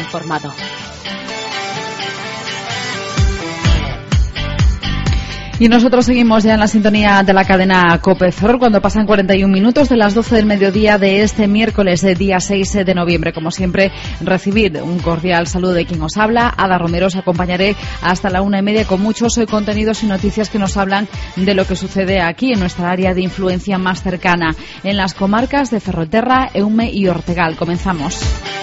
informado. Y nosotros seguimos ya en la sintonía de la cadena COPE Ferrol cuando pasan 41 minutos de las 12 del mediodía de este miércoles, día 6 de noviembre. Como siempre, recibid un cordial saludo de quien os habla, Ada Romero. Os acompañaré hasta la 1:30 con muchos contenidos y noticias que nos hablan de lo que sucede aquí en nuestra área de influencia más cercana, en las comarcas de Ferrolterra, Eume y Ortegal. Comenzamos.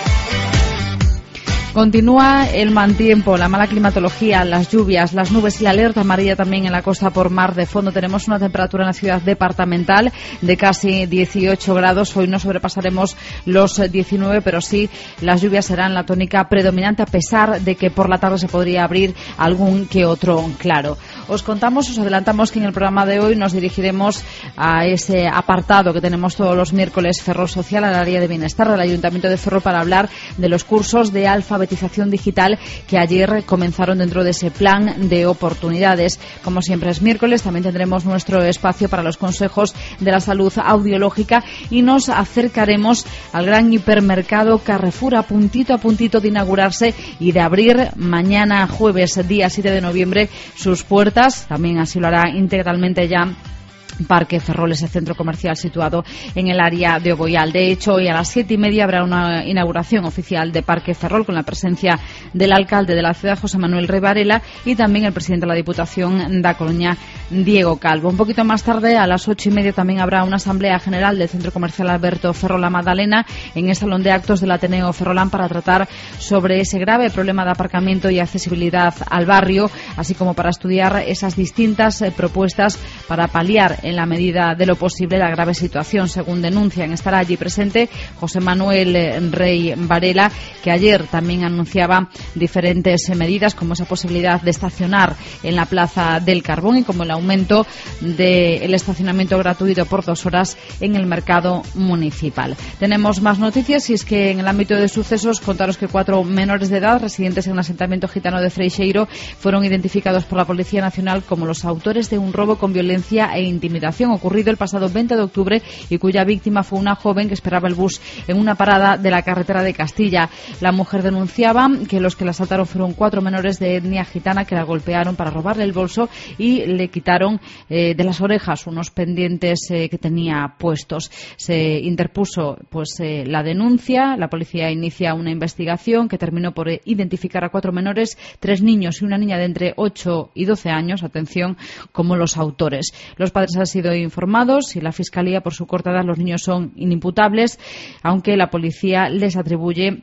Continúa el mal tiempo, la mala climatología, las lluvias, las nubes y la alerta amarilla también en la costa por mar. De fondo tenemos una temperatura en la ciudad departamental de casi 18 grados. Hoy no sobrepasaremos los 19, pero sí las lluvias serán la tónica predominante, a pesar de que por la tarde se podría abrir algún que otro claro. Os adelantamos que en el programa de hoy nos dirigiremos a ese apartado que tenemos todos los miércoles, Ferrol Social, al área de bienestar del Ayuntamiento de Ferrol, para hablar de los cursos de alfabetización digital que ayer comenzaron dentro de ese plan de oportunidades. Como siempre es miércoles, también tendremos nuestro espacio para los consejos de la salud audiológica y nos acercaremos al gran hipermercado Carrefour, a puntito de inaugurarse y de abrir mañana jueves, día 7 de noviembre, sus puertas. También así lo hará integralmente ya Parque Ferrol, ese centro comercial situado en el área de Oboyal. De hecho, hoy a las 7:30 habrá una inauguración oficial de Parque Ferrol con la presencia del alcalde de la ciudad, José Manuel Rey Varela, y también el presidente de la Diputación da Coruña, Diego Calvo. Un poquito más tarde, a las 8:30, también habrá una asamblea general del centro comercial Alberto Ferrol La Magdalena en el salón de actos del Ateneo Ferrolán para tratar sobre ese grave problema de aparcamiento y accesibilidad al barrio, así como para estudiar esas distintas propuestas para paliar en la medida de lo posible la grave situación. Según denuncian, estará allí presente José Manuel Rey Varela, que ayer también anunciaba diferentes medidas, como esa posibilidad de estacionar en la Plaza del Carbón y como el aumento del estacionamiento gratuito por 2 horas en el mercado municipal. Tenemos más noticias, y es que en el ámbito de sucesos, contaros que 4 menores de edad residentes en el asentamiento gitano de Freixeiro fueron identificados por la Policía Nacional como los autores de un robo con violencia e intimidación ocurrido el pasado 20 de octubre y cuya víctima fue una joven que esperaba el bus en una parada de la carretera de Castilla. La mujer denunciaba que los que la asaltaron fueron 4 menores de etnia gitana que la golpearon para robarle el bolso y le quitaron de las orejas unos pendientes que tenía puestos. Se interpuso la denuncia, la policía inicia una investigación que terminó por identificar a 4 menores, 3 niños y una niña de entre 8 y 12 años, atención, como los autores. Los padres han sido informados y la Fiscalía, por su corta edad, los niños son inimputables, aunque la policía les atribuye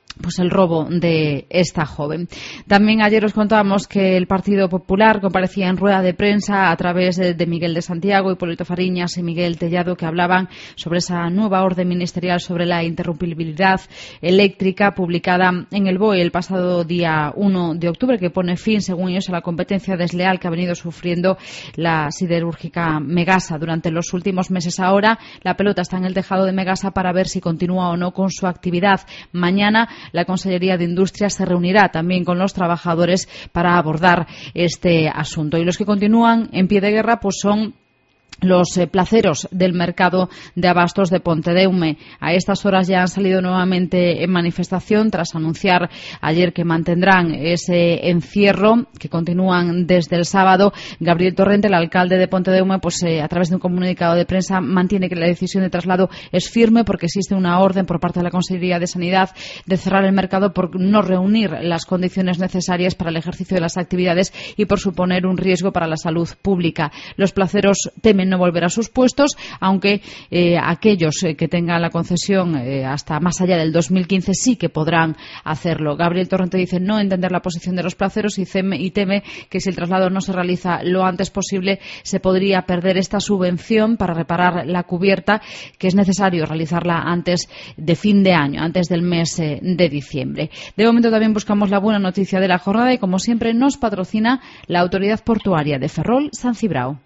el robo de esta joven. También ayer os contábamos que el Partido Popular comparecía en rueda de prensa a través de Miguel de Santiago, Hipólito Fariñas y Miguel Tellado, que hablaban sobre esa nueva orden ministerial sobre la interrumpibilidad eléctrica publicada en el BOE el pasado día 1 de octubre, que pone fin, según ellos, a la competencia desleal que ha venido sufriendo la siderúrgica Megasa durante los últimos meses. Ahora la pelota está en el tejado de Megasa para ver si continúa o no con su actividad. Mañana la Consellería de Industria se reunirá también con los trabajadores para abordar este asunto. Y los que continúan en pie de guerra son los placeros del mercado de abastos de Pontedeume. A estas horas ya han salido nuevamente en manifestación tras anunciar ayer que mantendrán ese encierro que continúan desde el sábado. Gabriel Torrente, el alcalde de Pontedeume, a través de un comunicado de prensa mantiene que la decisión de traslado es firme porque existe una orden por parte de la Consellería de Sanidad de cerrar el mercado por no reunir las condiciones necesarias para el ejercicio de las actividades y por suponer un riesgo para la salud pública. Los placeros temen no volver a sus puestos, aunque aquellos que tengan la concesión hasta más allá del 2015 sí que podrán hacerlo. Gabriel Torrente dice no entender la posición de los placeros y teme que si el traslado no se realiza lo antes posible se podría perder esta subvención para reparar la cubierta, que es necesario realizarla antes de fin de año, antes del mes de diciembre. De momento también buscamos la buena noticia de la jornada y, como siempre, nos patrocina la Autoridad Portuaria de Ferrol San Cibrao.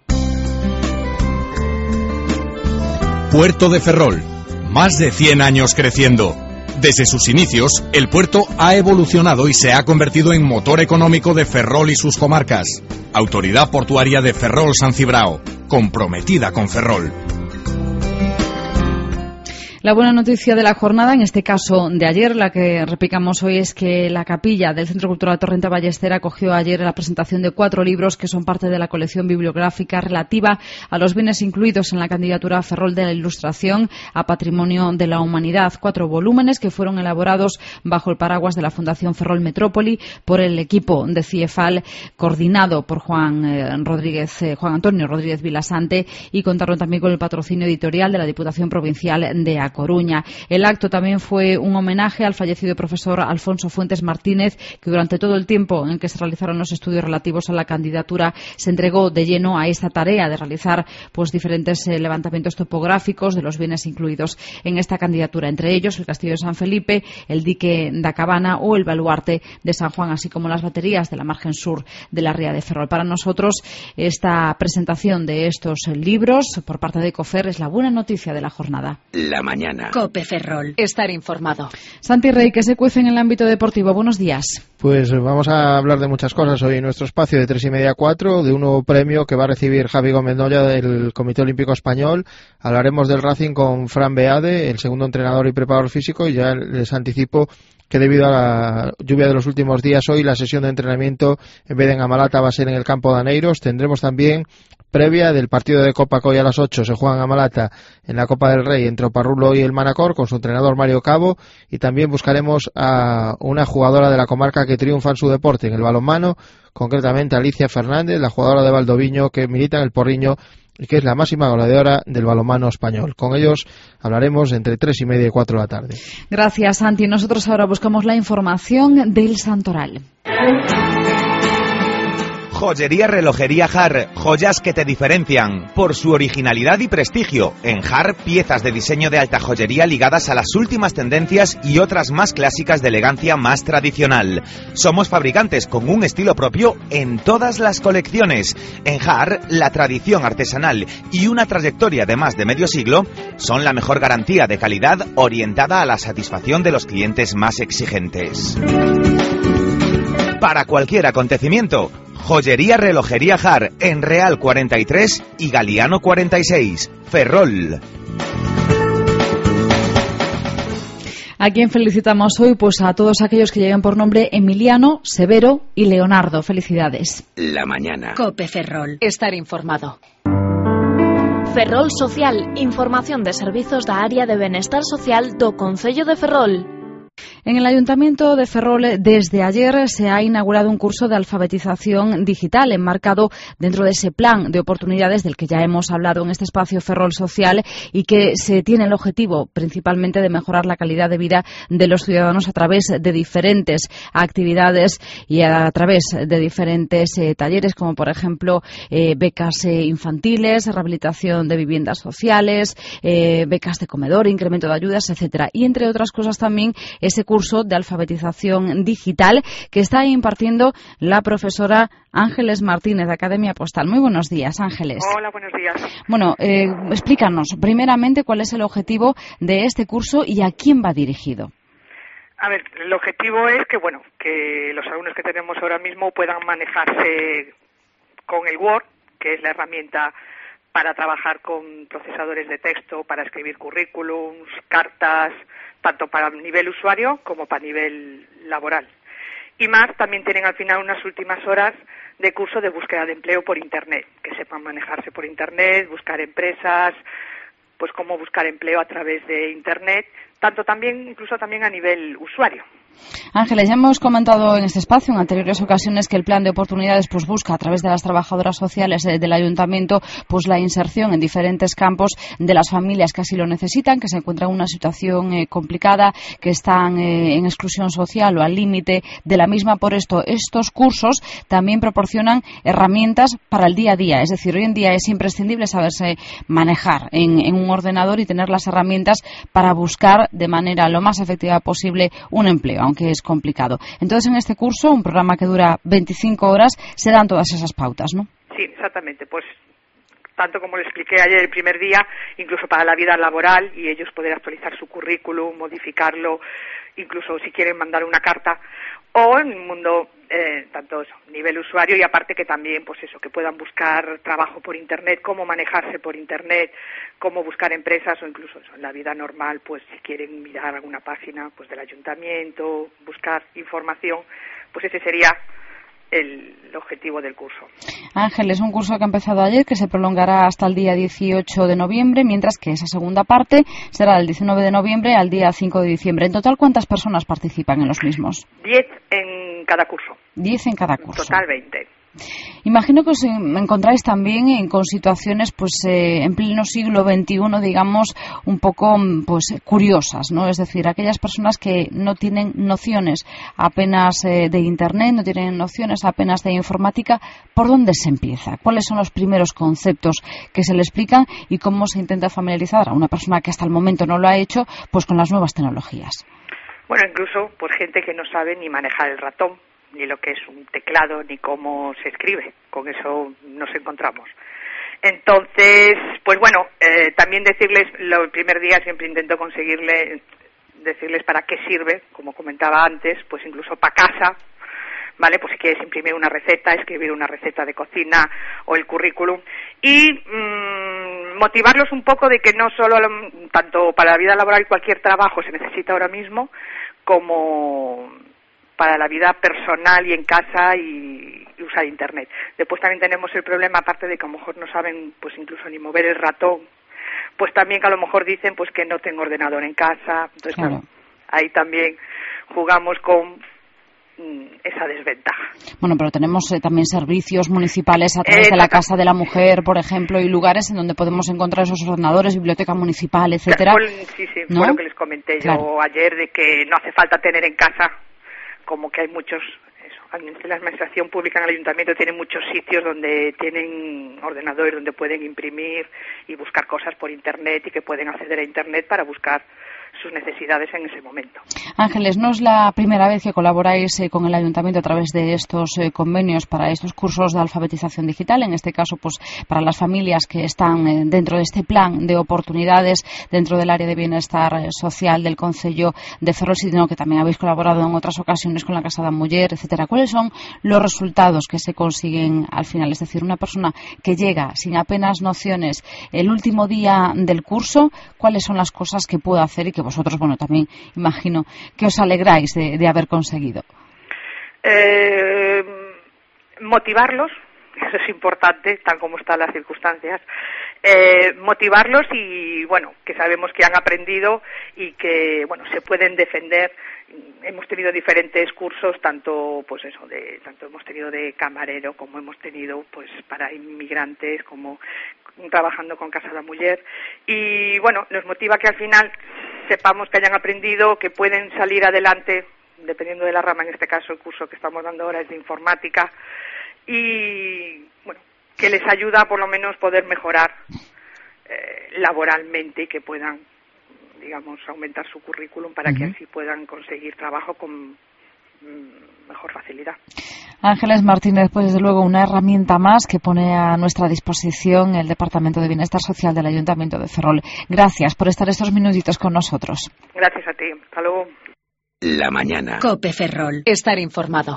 Puerto de Ferrol, más de 100 años creciendo. Desde sus inicios, el puerto ha evolucionado y se ha convertido en motor económico de Ferrol y sus comarcas. Autoridad Portuaria de Ferrol San Cibrao, comprometida con Ferrol. La buena noticia de la jornada, en este caso de ayer, la que replicamos hoy, es que la capilla del Centro Cultural Torrente Ballester acogió ayer la presentación de 4 libros que son parte de la colección bibliográfica relativa a los bienes incluidos en la candidatura Ferrol de la Ilustración a Patrimonio de la Humanidad. 4 volúmenes que fueron elaborados bajo el paraguas de la Fundación Ferrol Metrópoli por el equipo de CIEFAL, coordinado por Juan Antonio Rodríguez Vilasante, y contaron también con el patrocinio editorial de la Diputación Provincial de A Coruña. El acto también fue un homenaje al fallecido profesor Alfonso Fuentes Martínez, que durante todo el tiempo en que se realizaron los estudios relativos a la candidatura se entregó de lleno a esta tarea de realizar diferentes levantamientos topográficos de los bienes incluidos en esta candidatura, entre ellos el Castillo de San Felipe, el dique da Cabana o el baluarte de San Juan, así como las baterías de la margen sur de la ría de Ferrol. Para nosotros, esta presentación de estos libros por parte de Ecofer es la buena noticia de la jornada. La mañana. COPE Ferrol. Estar informado. Santi Rey, ¿qué se cuece en el ámbito deportivo? Buenos días. Pues vamos a hablar de muchas cosas hoy en nuestro espacio de 3:30 a 4, de un nuevo premio que va a recibir Javi Gómez Noya del Comité Olímpico Español. Hablaremos del Racing con Fran Beade, el segundo entrenador y preparador físico, y ya les anticipo que debido a la lluvia de los últimos días, hoy la sesión de entrenamiento en vez de en Amalata va a ser en el campo de Aneiros. Tendremos también previa del partido de Copa que hoy a las 8 se juega en Amalata en la Copa del Rey entre Oparrulo y el Manacor con su entrenador Mario Cabo, y también buscaremos a una jugadora de la comarca que triunfa en su deporte, en el balonmano, concretamente Alicia Fernández, la jugadora de Valdoviño que milita en el Porriño y que es la máxima goleadora del balonmano español. Con ellos hablaremos entre 3:30 y 4 de la tarde. Gracias, Santi. Nosotros ahora buscamos la información del Santoral. Joyería Relojería Har, joyas que te diferencian por su originalidad y prestigio. En Har, piezas de diseño de alta joyería ligadas a las últimas tendencias y otras más clásicas de elegancia más tradicional. Somos fabricantes con un estilo propio en todas las colecciones. En Har, la tradición artesanal y una trayectoria de más de medio siglo son la mejor garantía de calidad orientada a la satisfacción de los clientes más exigentes. Para cualquier acontecimiento, Joyería Relojería Har, en Real 43 y Galiano 46, Ferrol. ¿A quién felicitamos hoy? Pues a todos aquellos que lleven por nombre Emiliano, Severo y Leonardo. Felicidades. La mañana. COPE Ferrol. Estar informado. Ferrol Social, información de servizos da área de benestar social do Concello de Ferrol. En el Ayuntamiento de Ferrol, desde ayer, se ha inaugurado un curso de alfabetización digital enmarcado dentro de ese plan de oportunidades del que ya hemos hablado en este espacio Ferrol Social, y que se tiene el objetivo principalmente de mejorar la calidad de vida de los ciudadanos a través de diferentes actividades y a través de diferentes talleres, como por ejemplo becas infantiles, rehabilitación de viviendas sociales, becas de comedor, incremento de ayudas, etcétera. Y entre otras cosas también ese curso de alfabetización digital que está impartiendo la profesora Ángeles Martínez de Academia Postal. Muy buenos días, Ángeles. Hola, buenos días. Bueno, explícanos primeramente cuál es el objetivo de este curso y a quién va dirigido. A ver, el objetivo es que los alumnos que tenemos ahora mismo puedan manejarse con el Word, que es la herramienta para trabajar con procesadores de texto, para escribir currículums, cartas, tanto para nivel usuario como para nivel laboral. Y más, también tienen al final unas últimas horas de curso de búsqueda de empleo por Internet, que sepan manejarse por Internet, buscar empresas, pues cómo buscar empleo a través de Internet, incluso también a nivel usuario. Ángeles, ya hemos comentado en este espacio en anteriores ocasiones que el plan de oportunidades pues busca a través de las trabajadoras sociales del ayuntamiento pues la inserción en diferentes campos de las familias que así lo necesitan, que se encuentran en una situación complicada, que están en exclusión social o al límite de la misma. Por esto, estos cursos también proporcionan herramientas para el día a día. Es decir, hoy en día es imprescindible saberse manejar en un ordenador y tener las herramientas para buscar de manera lo más efectiva posible un empleo, aunque es complicado. Entonces, en este curso, un programa que dura 25 horas, se dan todas esas pautas, ¿no? Sí, exactamente. Pues tanto como le expliqué ayer el primer día, incluso para la vida laboral, y ellos poder actualizar su currículum, modificarlo, incluso si quieren mandar una carta, o en el mundo tanto eso, nivel usuario, y aparte que también, pues eso, que puedan buscar trabajo por Internet, cómo manejarse por Internet, cómo buscar empresas, o incluso eso, en la vida normal, pues si quieren mirar alguna página pues del ayuntamiento, buscar información, pues ese sería el objetivo del curso. Ángel, es un curso que ha empezado ayer, que se prolongará hasta el día 18 de noviembre, mientras que esa segunda parte será del 19 de noviembre al día 5 de diciembre. En total, ¿cuántas personas participan en los mismos? 10 en cada curso. 10 en cada curso. Total 20. Imagino que os encontráis también con situaciones en pleno siglo XXI, digamos, un poco pues curiosas, ¿no? Es decir, aquellas personas que no tienen nociones apenas de Internet, no tienen nociones apenas de informática, ¿por dónde se empieza? ¿Cuáles son los primeros conceptos que se le explican y cómo se intenta familiarizar a una persona que hasta el momento no lo ha hecho, pues con las nuevas tecnologías? Bueno, incluso pues gente que no sabe ni manejar el ratón, ni lo que es un teclado, ni cómo se escribe. Con eso nos encontramos. Entonces, pues bueno, también decirles, el primer día siempre intento decirles para qué sirve, como comentaba antes, pues incluso para casa, ¿vale? Pues si quieres imprimir una receta, escribir una receta de cocina o el currículum. Y motivarlos un poco de que no solo, tanto para la vida laboral y cualquier trabajo se necesita ahora mismo, como para la vida personal y en casa y usar Internet. Después también tenemos el problema, aparte de que a lo mejor no saben pues incluso ni mover el ratón, pues también que a lo mejor dicen pues que no tengo ordenador en casa. Entonces claro, ahí también jugamos con esa desventaja. Bueno, pero tenemos también servicios municipales a través de la Casa de la Mujer, por ejemplo, y lugares en donde podemos encontrar esos ordenadores, biblioteca municipal, etcétera. Sí, ¿no? Fue lo que les comenté yo ayer, de que no hace falta tener en casa, como que hay muchos, la administración pública en el ayuntamiento tiene muchos sitios donde tienen ordenadores, donde pueden imprimir y buscar cosas por Internet y que pueden acceder a Internet para buscar sus necesidades en ese momento. Ángeles, no es la primera vez que colaboráis con el ayuntamiento a través de estos convenios para estos cursos de alfabetización digital, en este caso pues para las familias que están dentro de este plan de oportunidades dentro del área de bienestar social del Concello de Ferrol, sino que también habéis colaborado en otras ocasiones con la Casa de la Mujer, etcétera. ¿Cuáles son los resultados que se consiguen al final? Es decir, una persona que llega sin apenas nociones el último día del curso, ¿cuáles son las cosas que puede hacer y que vosotros, bueno, también imagino que os alegráis de haber conseguido? Motivarlos, eso es importante, tal como están las circunstancias. Motivarlos y, bueno, que sabemos que han aprendido y que, bueno, se pueden defender. Hemos tenido diferentes cursos, tanto hemos tenido de camarero, como hemos tenido pues para inmigrantes, como trabajando con Casa de la Mujer, y bueno, nos motiva que al final sepamos que hayan aprendido, que pueden salir adelante, dependiendo de la rama. En este caso el curso que estamos dando ahora es de informática, y bueno, que les ayuda a por lo menos poder mejorar laboralmente y que puedan, digamos, aumentar su currículum para que así puedan conseguir trabajo con mejor facilidad. Ángeles Martínez, pues desde luego una herramienta más que pone a nuestra disposición el Departamento de Bienestar Social del Ayuntamiento de Ferrol. Gracias por estar estos minutitos con nosotros. Gracias a ti. Hasta luego. La mañana. COPE Ferrol. Estar informado.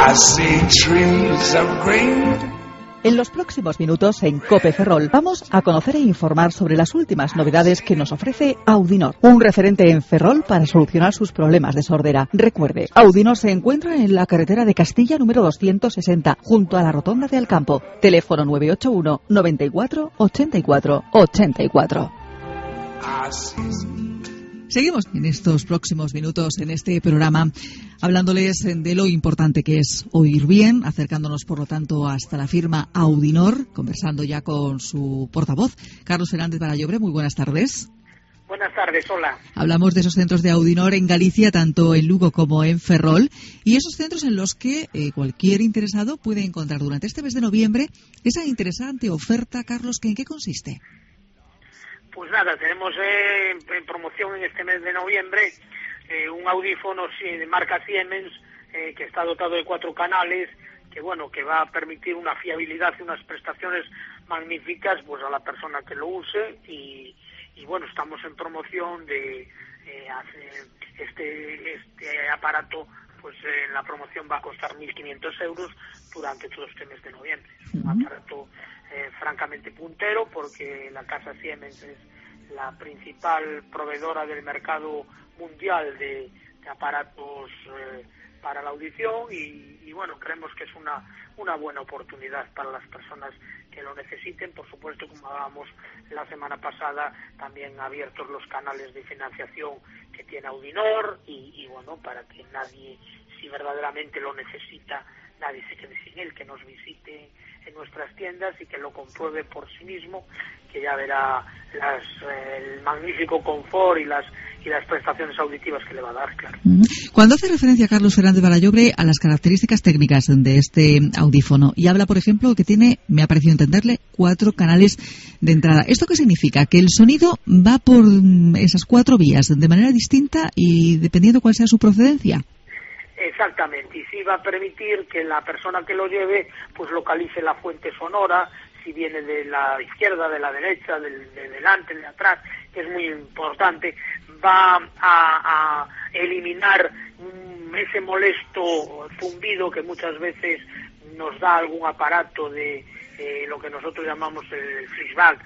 En los próximos minutos en COPE Ferrol vamos a conocer e informar sobre las últimas novedades que nos ofrece Audinor, un referente en Ferrol para solucionar sus problemas de sordera. Recuerde, Audinor se encuentra en la carretera de Castilla número 260, junto a la rotonda de Alcampo. Teléfono 981 94 84 84. Seguimos en estos próximos minutos en este programa hablándoles de lo importante que es oír bien, acercándonos por lo tanto hasta la firma Audinor, conversando ya con su portavoz, Carlos Fernández Barallobre. Muy buenas tardes. Buenas tardes, hola. Hablamos de esos centros de Audinor en Galicia, tanto en Lugo como en Ferrol, y esos centros en los que cualquier interesado puede encontrar durante este mes de noviembre esa interesante oferta. Carlos, ¿en qué consiste? Pues nada, tenemos en promoción en este mes de noviembre un audífono de marca Siemens que está dotado de 4 canales, que bueno, que va a permitir una fiabilidad y unas prestaciones magníficas pues a la persona que lo use, y bueno, estamos en promoción de este aparato pues la promoción va a costar 1.500 euros durante todo este mes de noviembre. Es un aparato francamente puntero, porque la casa Siemens es la principal proveedora del mercado mundial de aparatos para la audición y bueno, creemos que es una buena oportunidad para las personas que lo necesiten. Por supuesto, como hablábamos la semana pasada, también abiertos los canales de financiación que tiene Audinor y bueno, para que nadie, si verdaderamente lo necesita, nadie se quede sin él, que nos visite en nuestras tiendas y que lo compruebe por sí mismo, que ya verá el magnífico confort y las prestaciones auditivas que le va a dar, claro. Cuando hace referencia Carlos Fernández Balallobre a las características técnicas de este audífono y habla, por ejemplo, que tiene, me ha parecido entenderle, 4 canales de entrada. ¿Esto qué significa? Que el sonido va por esas 4 vías de manera distinta y dependiendo cuál sea su procedencia. Exactamente, y sí va a permitir que la persona que lo lleve pues localice la fuente sonora, si viene de la izquierda, de la derecha, de delante, de atrás, que es muy importante. Va a eliminar ese molesto zumbido que muchas veces nos da algún aparato de lo que nosotros llamamos el flashback,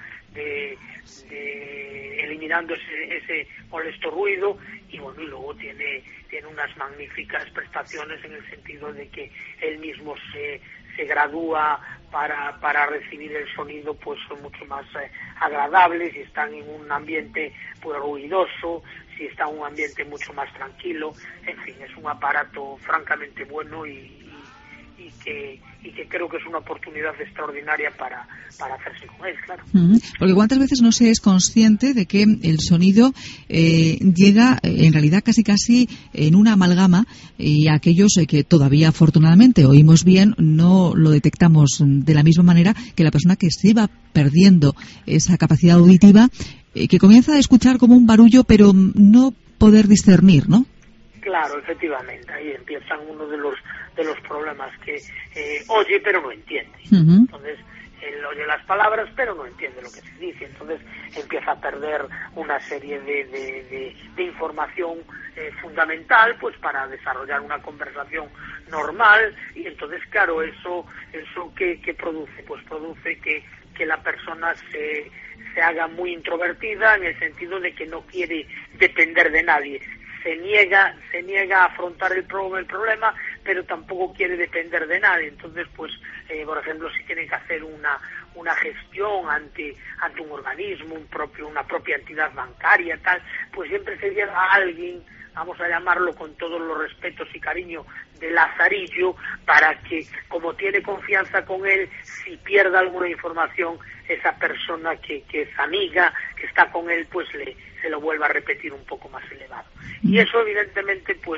eliminando ese molesto ruido, y bueno, y luego tiene unas magníficas prestaciones en el sentido de que él mismo se gradúa para recibir el sonido, pues son mucho más agradables, si están en un ambiente pues ruidoso, si está en un ambiente mucho más tranquilo. En fin, es un aparato francamente bueno y que creo que es una oportunidad extraordinaria para hacerse con él, claro. Porque cuántas veces no se es consciente de que el sonido llega en realidad casi en una amalgama, y aquellos que todavía afortunadamente oímos bien no lo detectamos de la misma manera que la persona que se va perdiendo esa capacidad auditiva, que comienza a escuchar como un barullo pero no poder discernir, ¿no? Claro, efectivamente, ahí empiezan uno de los problemas, que oye pero no entiende. Entonces él oye las palabras pero no entiende lo que se dice, entonces empieza a perder una serie de información fundamental pues para desarrollar una conversación normal, y entonces claro, eso ¿qué produce? Pues produce que la persona se haga muy introvertida, en el sentido de que no quiere depender de nadie. Se niega a afrontar el problema, pero tampoco quiere depender de nadie. Entonces, pues, por ejemplo, si tiene que hacer una gestión ante un organismo, una propia entidad bancaria, tal, pues siempre se lleva a alguien, vamos a llamarlo con todos los respetos y cariño, de lazarillo, para que, como tiene confianza con él, si pierde alguna información, esa persona que es amiga, que está con él, pues se lo vuelva a repetir un poco más elevado. Y eso evidentemente pues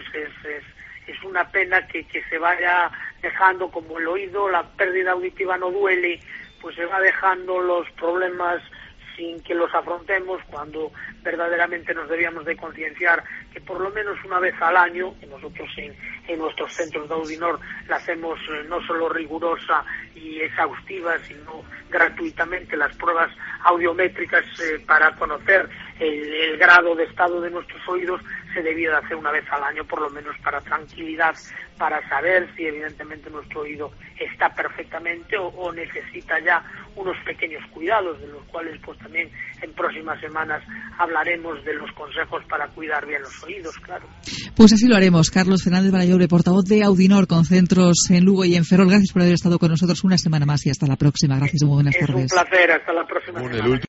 es una pena que se vaya dejando, como el oído, la pérdida auditiva no duele, pues se va dejando los problemas sin que los afrontemos, cuando verdaderamente nos debíamos de concienciar que por lo menos una vez al año, que nosotros en nuestros centros de Audinor la hacemos no solo rigurosa y exhaustiva, sino gratuitamente, las pruebas audiométricas para conocer el grado de estado de nuestros oídos, se debía de hacer una vez al año, por lo menos para tranquilidad, para saber si evidentemente nuestro oído está perfectamente o necesita ya unos pequeños cuidados, de los cuales pues también en próximas semanas hablaremos de los consejos para cuidar bien los oídos, claro. Pues así lo haremos. Carlos Fernández Balallobre, portavoz de Audinor, con centros en Lugo y en Ferrol. Gracias por haber estado con nosotros una semana más y hasta la próxima. Gracias y muy buenas tardes. Es un placer, hasta la próxima semana.